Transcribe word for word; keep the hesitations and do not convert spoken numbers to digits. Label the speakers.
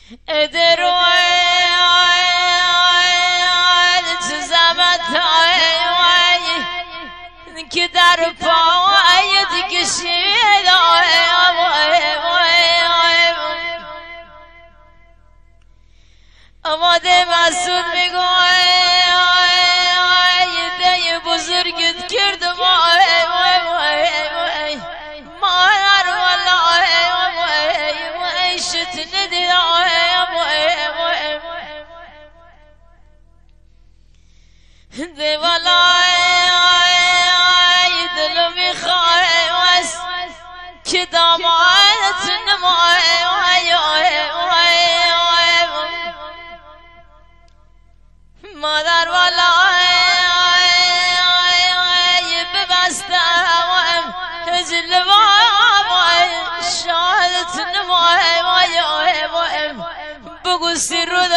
Speaker 1: ادرو زمت که در پایت کشید آماده مسعود میگوه ده بزرگت کردم مادر والله عیشت ندید ده والله دلو میخواه که دامانت نمای مادر والله ببستم هزل بابا شهادت نمای بگو سر رو